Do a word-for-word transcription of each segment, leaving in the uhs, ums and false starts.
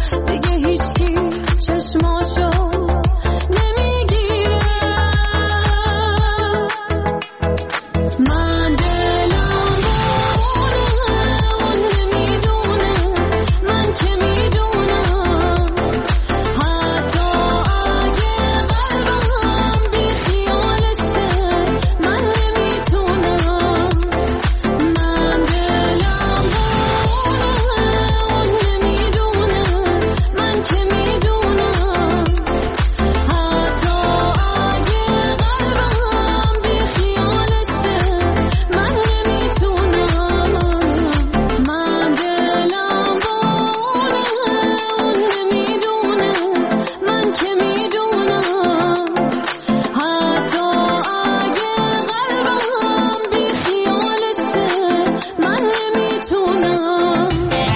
دیگه هیچکی چشماشو نمیگیره. من دلم باره اون نمیدونه، من که میدونم. حتی اگه قلبم بی خیالشه من نمیتونم. من دلم باره اون نمیدونه، من که میدونم. حتی اگه قلبم بی خیالشه من نمیتونم. من دلم باره اون نمیدونه، من که میدونم. حتی اگه قلبم بی خیالشه من نمیتونم.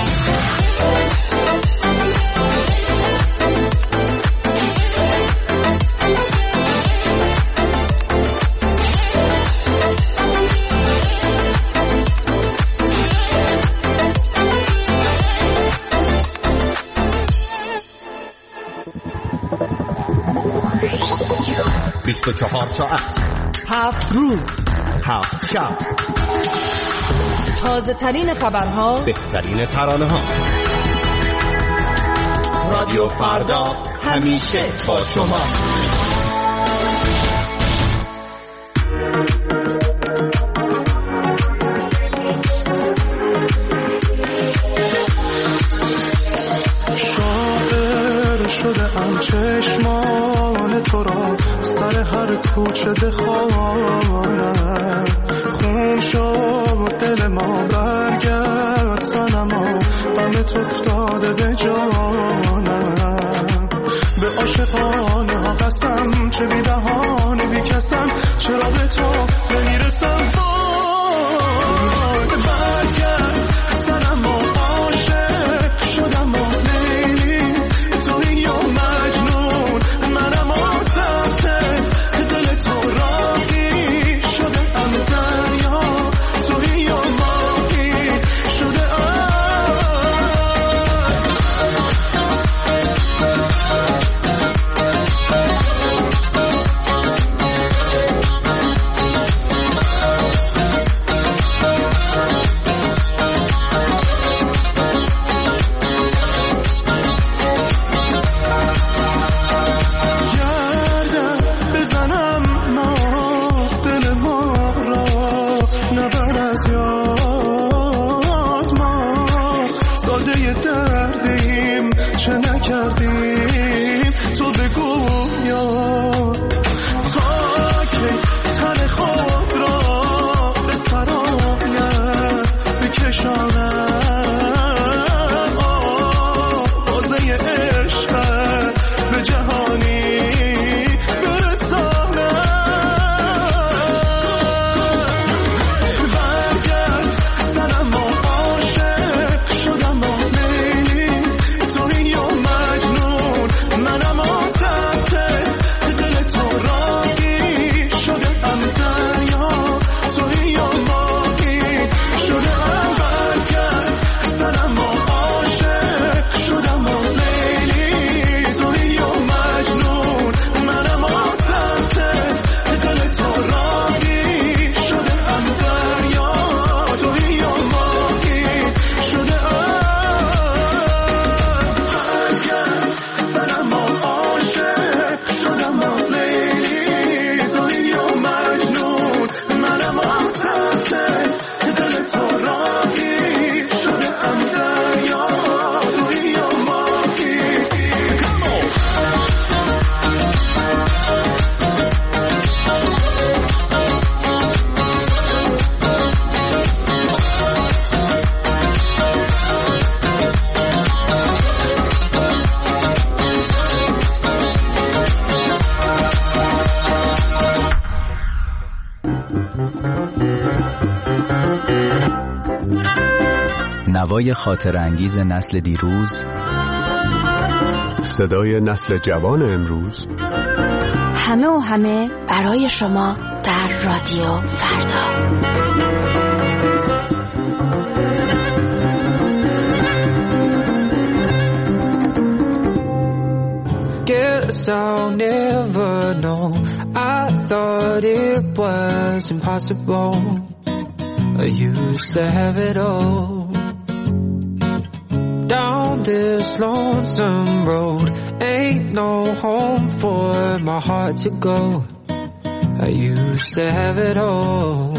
بیست و چهار ساعت، هفت روز، هفت شب، تازه ترین خبرها، بهترین ترانه ها. رادیو فردا همیشه با شما. شاعر شده ام چشمان تو را سر هر کوچه بخوانم. خون شد دل ما برگرد صنما، غمت افتاده به جانم. به عاشقانه ها قسم، چه بی دهان بی کسم، چرا به تو نمیرسم. وای برگرد صنما، عاشق شدم و لیلی توی یا مجنون، منم آسفته دل تو راهی شده ام دریا، توی یا ماهی شده ام. گردم بزنم ما دل ما را نبر از یاد، ما ساده دردیم چه نکردیم تو بگو یا تا که تن خود را به سرایت بکشانم. آوازه عشقت به جهانی برسانم. برگرد صنما، عاشق شدم و لیلی توی یا مجنون، منم آسفته دل تو راهی شده ام دریا، توی یا ماهی شده ام. برگرد صنما، عاشق شدم و لیلی توی یا مجنون، منم آسفته دل تو راهی شده ام دریا، توی یا ماهی شده ام. برگرد صنما، عاشق شدم و لیلی توی یا مجنون، منم آسفته دل تو راهی شده ام دریا، توی یا ماهی. نوای خاطر انگیز نسل دیروز، صدای نسل جوان امروز، همه و همه برای شما در رادیو فردا. guess I'll never know. I thought it was impossible. I used to have it all. Down this lonesome road, ain't no home for my heart to go. I used to have it all.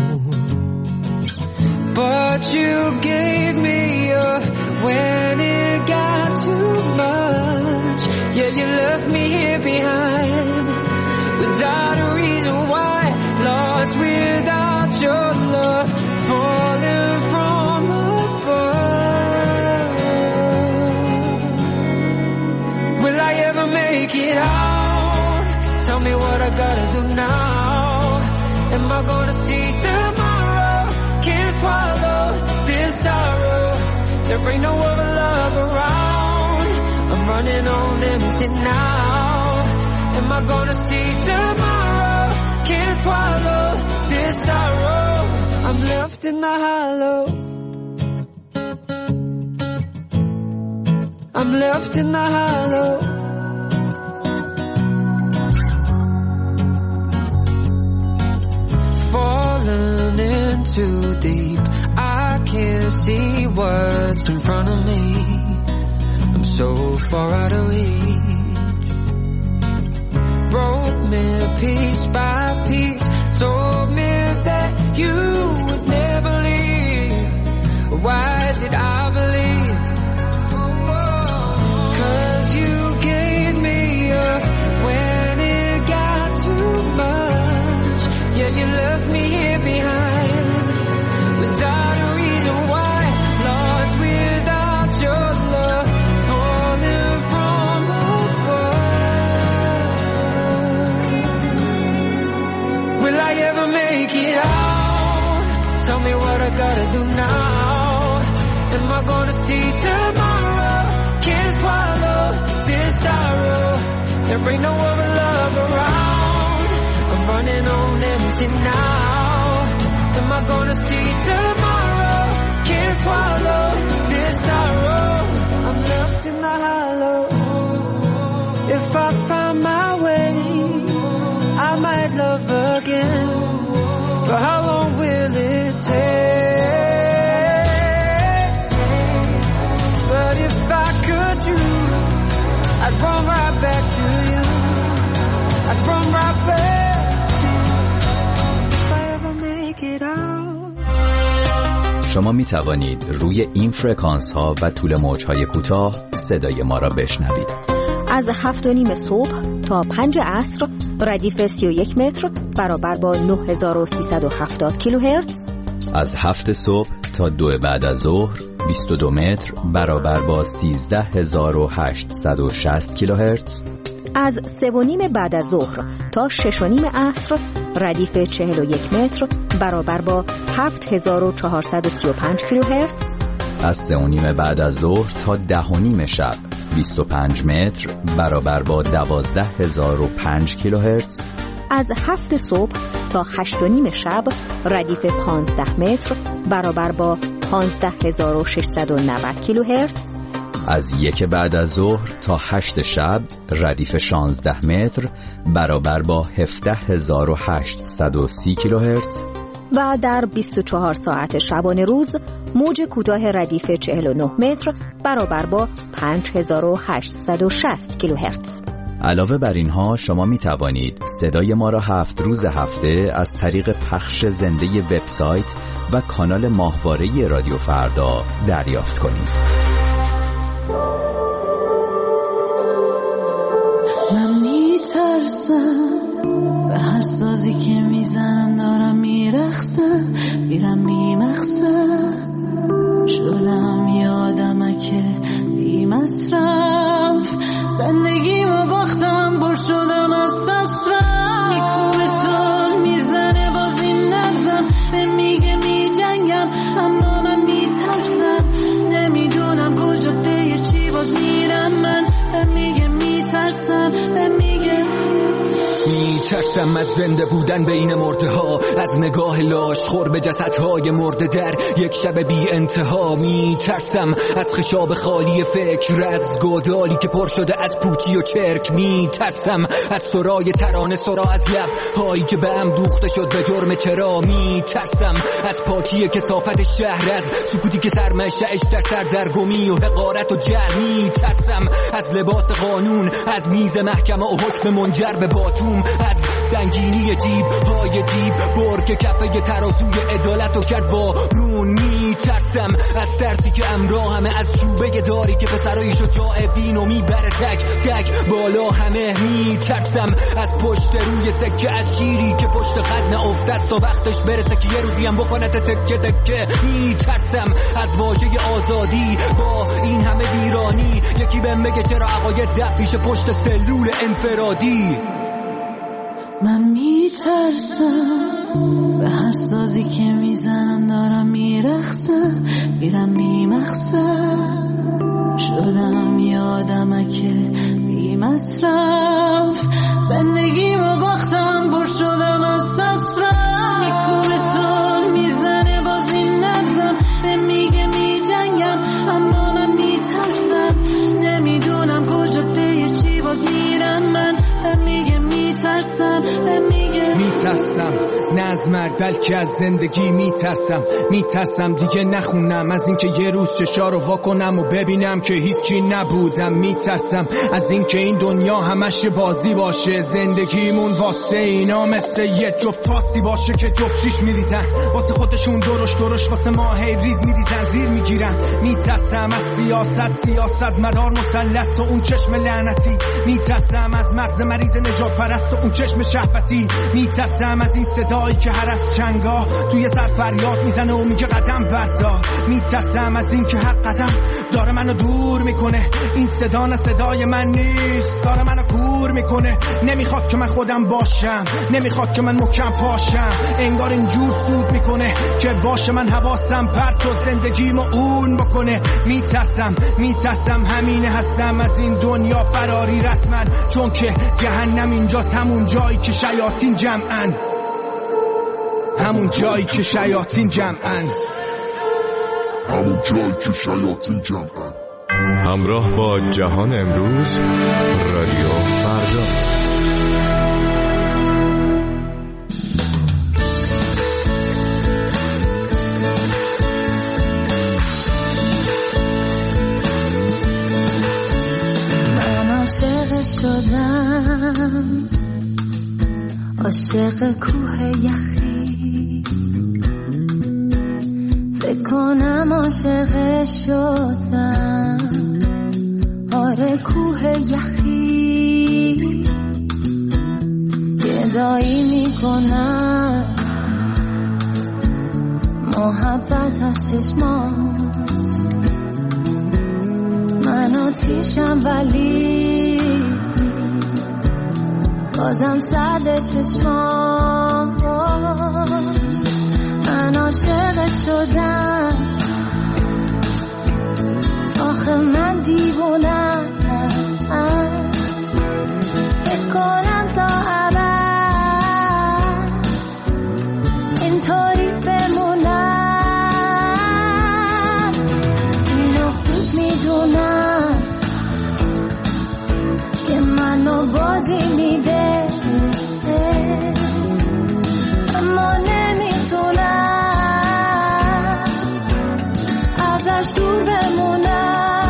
But you gave me up when it got too much. Yeah, you left me here behind without a reason why. Lost without your love, falling from above. Will I ever make it out? Tell me what I gotta do now. Am I gonna see tomorrow? Can't swallow this sorrow. There ain't no other love around. I'm running on empty now. Am I gonna see tomorrow? Can't swallow this sorrow. I'm left in the hollow. I'm left in the hollow. Falling in too deep, I can't see what's in front of me. I'm so far out of reach. Broke me piece by piece, told me that you would never leave. Why did I believe? Cause you gave me up when it got too much. Yeah, you left me here behind without a reason why. Lost without your love, falling from above. Will I ever make it out? Tell me what I gotta do now. Am I gonna see tomorrow? Can't swallow this sorrow. There ain't no other love around. I'm running on empty now. Am I gonna see tomorrow? Can't swallow this sorrow. I'm left in the hollow. If I find my way, I might love again. But how long will it take? But if I could choose, I'd run right back to you. I'd run right back to you. If I ever make it out. شما می توانید روی این فرکانس ها و طول موج های کوتاه صدای ما را بشنوید. از هفت و نیم صبح تا پنج عصر ردیف سی و یک متر برابر با نه هزار و سیصد و هفتاد کیلوهرتز. از هفت صبح تا دو بعد از ظهر بیست و دو متر برابر با سیزده هزار و هشتصد و شصت کیلوهرتز. از سه و نیم بعد از ظهر تا شش و نیم عصر ردیف چهل و یک متر برابر با هفت هزار و چهارصد و سی و پنج کیلوهرتز. از سه و نیم بعد از ظهر تا ده و نیم شب بیست و پنج متر برابر با دوازده هزار و پنج کیلوهرتز. از هفت صبح تا هشت و نیم شب ردیف پانزده متر برابر با پانزده هزار و ششصد و نود کیلوهرتز. از یک بعد از ظهر تا هشت شب ردیف شانزده متر برابر با هفده هزار و هشتصد و سی کیلوهرتز. و در بیست و چهار ساعت شبانه روز موج کوتاه ردیف چهل و نه متر برابر با پنج هزار و هشتصد و شصت کیلوهرتز. علاوه بر اینها شما می توانید صدای ما را هفت روز هفته از طریق پخش زنده وبسایت و کانال ماهواره رادیو فردا دریافت کنید. من میترسم به هر سازی که میزنم دارم میرخصم میرم میمخصم شدم یادمه که بی مصرف زندگی و باختم بر شدم از تصرف میکوبه تون میزنه باز این نفسم به میگه میجنگم اما من میترسم نمیدونم کجا به چی باز میرم من به میگه میترسم به میگه میترسم از زنده بودن بین مرده ها، از نگاه لاش خور به جسدهای مرده در یک شب بی انتها. میترسم از خشاب خالی فکر، از گودالی که پر شده از پوچی و چرک. میترسم از سرای ترانه، سرا از لب هایی که به هم دوخته شد به جرم چرا. میترسم از پاکی کثافت شهر، از سکوتی که سرمشه‌اش در سردرگمی و حقارت و جهل. میترسم از لباس قانون، از میز محکمه و حکم منجر به باتوم، از سنگینی جیب های دیب بر که کفه ترازوی عدالت و کرد وارون. میترسم از ترسی که امراه همه، از چوبه داری که پسرای شجاع وینو میبره تک تک بالا همه. میترسم از پشت روی سکه، از شیری که پشت خط نافتست تا وقتش برسه که یه روزی هم بکنه تکه تکه. میترسم از واژه آزادی با این همه ویرانی، یکی بهم بگه چرا عقاید دب پیش پشت سلول انفرادی. من میترسم به هر سازی که میزنن دارم میرخصم، میرم بی مقصد شدم یادمه که بی مصرف زندگی و باختم، پر شدم از تصرف. میکونه تون میزنه باز این نفسم، به میگه میجنگم اما من میترسم، نمیدونم کجا به چی باز میرم. من به میگه میترسم، به میگه میترسم نه از مرگ بلکه از زندگی. میترسم میترسم دیگه نخونم، از اینکه یه روز چشا رو واکنم و ببینم که هیچی نبودم. میترسم از اینکه این دنیا همش بازی باشه، زندگیمون واسه اینا مثل یه جفت تاسی باشه که جفت شیش میریزن واسه خودشون، درش درش واسه ما هی ریز میریزن زیر میگیرن. میترسم از سیاست، سیاست مدار مثلث و اون چشم لعنتی. میترسم از مغز مریض نجات پرست و اون چشم شهوتی. میترسم از این صدایی که هر از چنگا توی سر فریاد میزنه و میگه قدم بردار. میترسم از این که هر قدم داره منو دور میکنه، این صدا نه صدای من نیست، داره منو کور میکنه. نمیخواد که من خودم باشم، نمیخواد که من محکم پاشم، انگار اینجور سود میکنه که باشه من حواسم پرت و زندگیمو اون بکنه. میترسم میترسم همینه هستم از این دنیا فراری رسما، چون که جهنم اینجاست، همون جایی که شیاطین جمعن، همون جایی که شیاطین جمعن، همون جایی که شیاطین جمعن. همراه با جهان امروز، رادیو فردا. من عاشق شدم، عاشق کوه یخی، فکر کنم عاشق شدم، آره کوه یخی. گدایی میکنم محبت از چشماش، من آتیشم ولی بازم سرد چشماش. من عاشق شدم، آخه من دیوونم، فکر کنم تا ابد اینطوری بمونم. اینو خوب میدونم که منو بازی میده، اما نمیتونم ازش دور بمونم.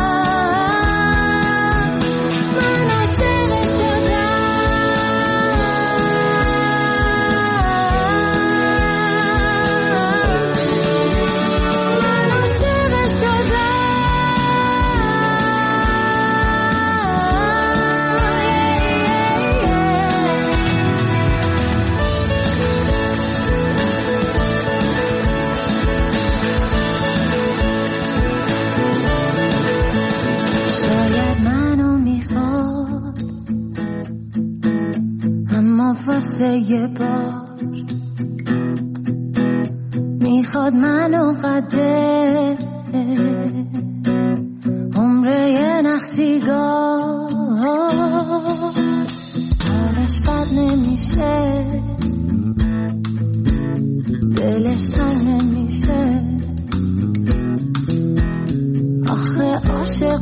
واسه یه بار میخواد منو قده عمره یه نخسیگاه، حالش همش بد نمیشه، دلش تنگ نمیشه. آخه عاشق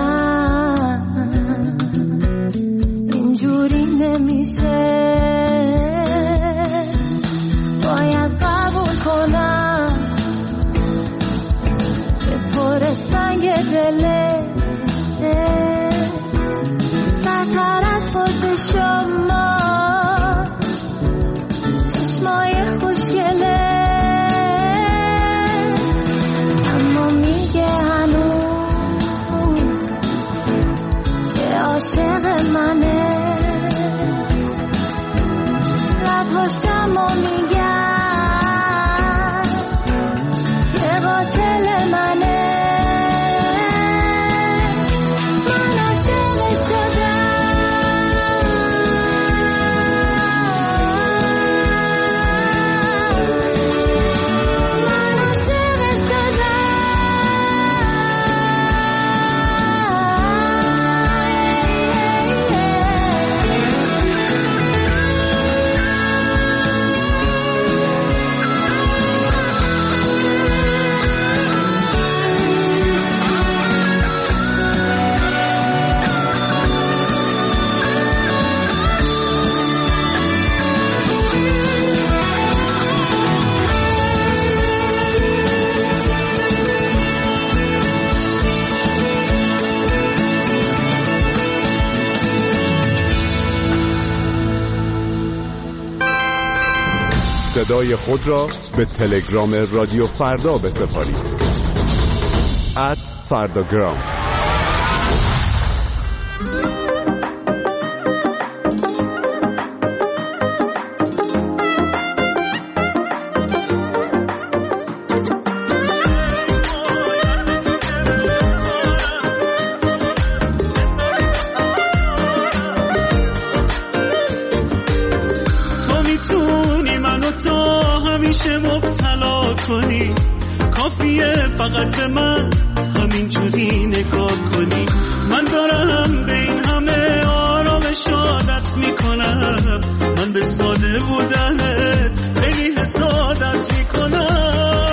بودن اینجوری نمیشه. باید قبول کنم که پر سنگ دله سرتر از خود شما چشمای خوشگله. اما میگه هنوز که عاشق منه. لبهاشم و میگن که قاتل منه. صدای خود را به تلگرام رادیو فردا بسپارید. ات فرداگرام. مبتلا کنی کافیه فقط به من همینجوری نگاه کنی. من دارم به این همه آرامش عادت میکنم. من به ساده بودنت خیلی حسادت میکنم.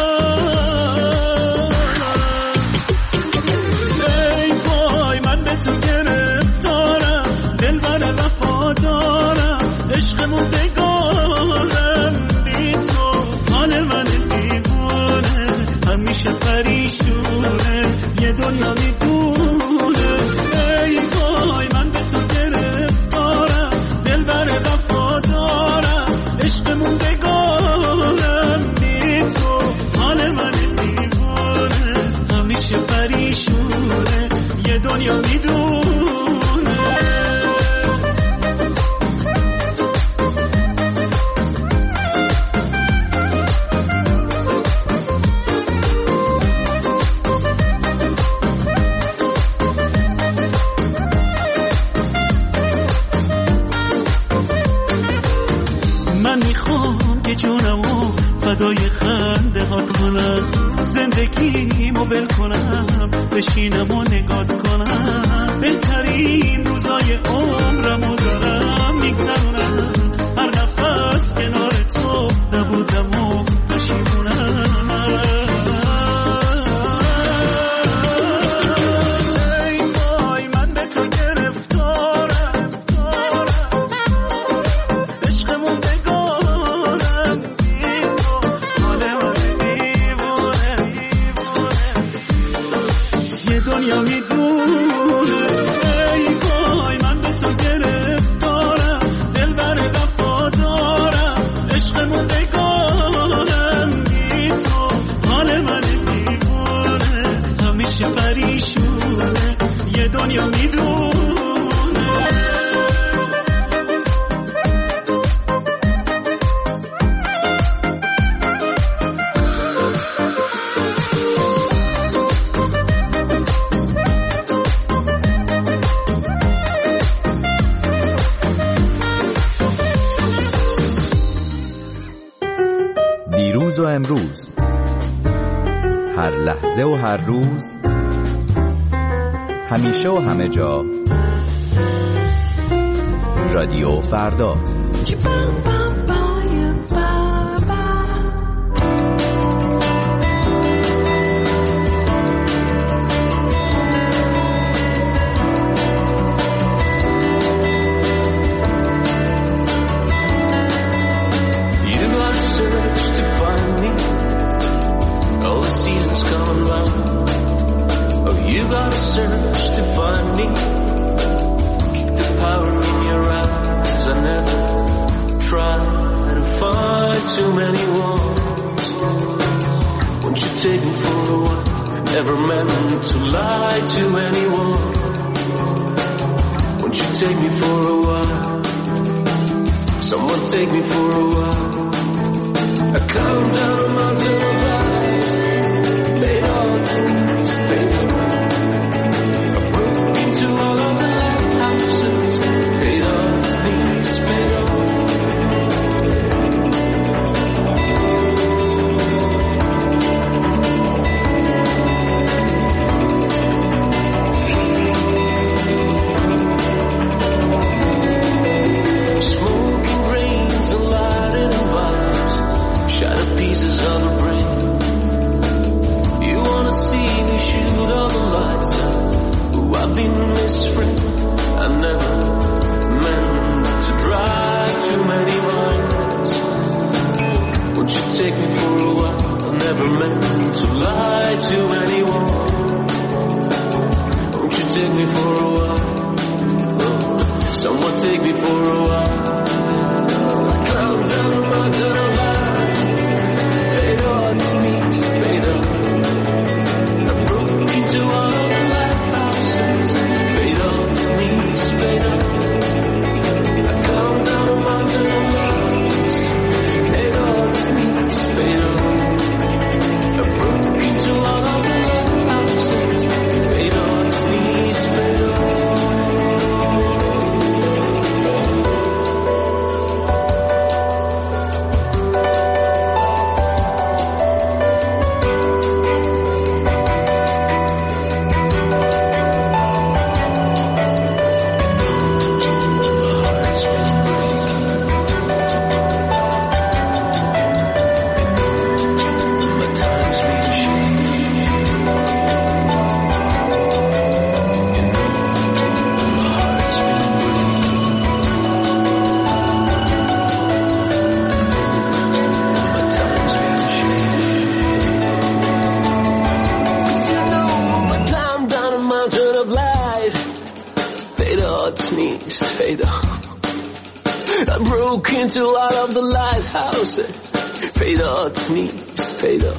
ای وای من به تو گرفتارم، دل بر وفا دارم، عشقمون بگارم بی تو. حال من دیوونه همیشه پریشونه، یه دنیا میدونه. ای وای من به تو گرفتارم، دل بر وفا دارم، عشقمون بگارم بی تو. حال من دیوونه همیشه پریشونه، یه دنیا میدونه. من میخوام که جونمو فدای خنده هات کنم، زندگیمو بل کنم، بشینم و نگات کنم. بهترین روزای عمرمو دارم میگذرونم، هر نفس کنار تو نبودم و پشیمونم. ای وای من به تو گرفتارم، عشقمون بگارم بی تو. حال من دیوونه یه دنیا میدونه. ای وای من به تو گرفتارم، دل بر وفا دارم، عشقمون بگارم بی تو. حال من دیوونه همیشه پریشونه، یه دنیا میدونه. دیروز و امروز، هر لحظه و هر روز، همیشه و همه جا، رادیو فردا. Never meant to lie to anyone. Won't you take me for a while? Someone take me for a while. I come down a mountain of lies, laid on trees, laid on. I broke into all of the lighthouses, paid off these, paid off. Into all of the lighthouses, paid off knees, paid off.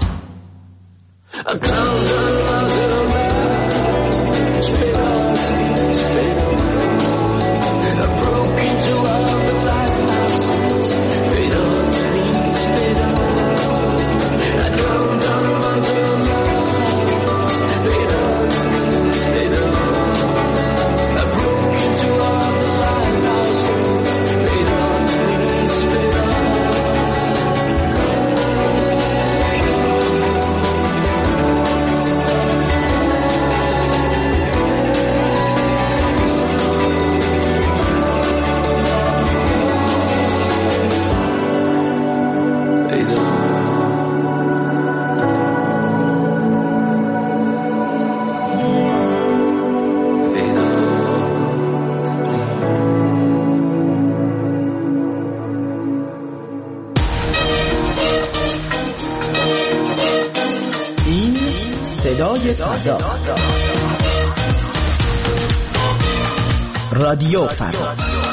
I come down a mountain of lies, paid off knees, paid off. I broke into all of the lighthouses, paid off knees, paid off. I come down a mountain of lies, paid off knees, paid off. I broke into all of the lighthouses, paid off knees, paid off. صدای فردا، رادیو فردا.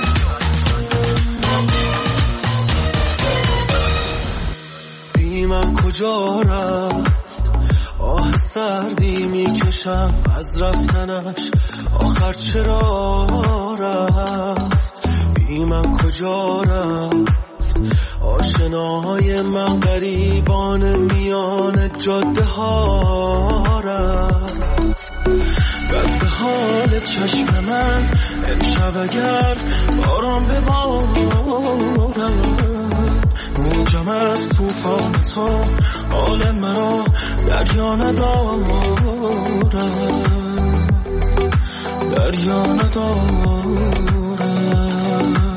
بی من کجا رفت، آه سردی میکشم از رفتنش، آخر چرا رفت. بی من کجا رفت، آشناهای من غریبان میان جاده ها رفت. رفت حال چشم من امشب اگر باران ببارد، موجم از توفان تو حال مرا دریا ندارد، دریا ندارد.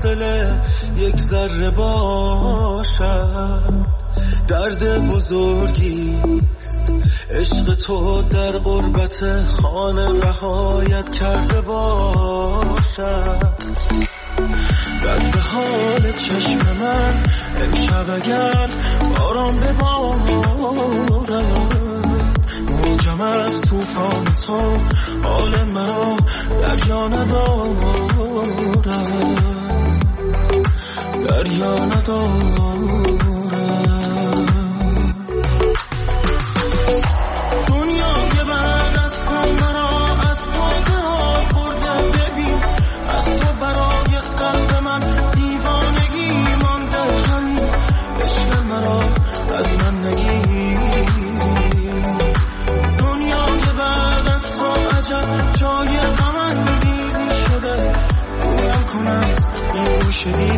فاصله یک ذره باشد درد بزرگیست. عشق تو در غربت خانه رهایت کرده باشد. در به حال چشم من امشب اگر باران ببارد، موجم از توفان تو حال مرا دریا ندارد، دریا ندارد. دنیای بعد از تو مرا از پاده ها برده، ببین از تو برای قلب من دیوانگی مانده. همین عشق مرا از من نگیر. دنیای بعد از تو عجب جای غم انگیزی شده. گویم کن از این گوشه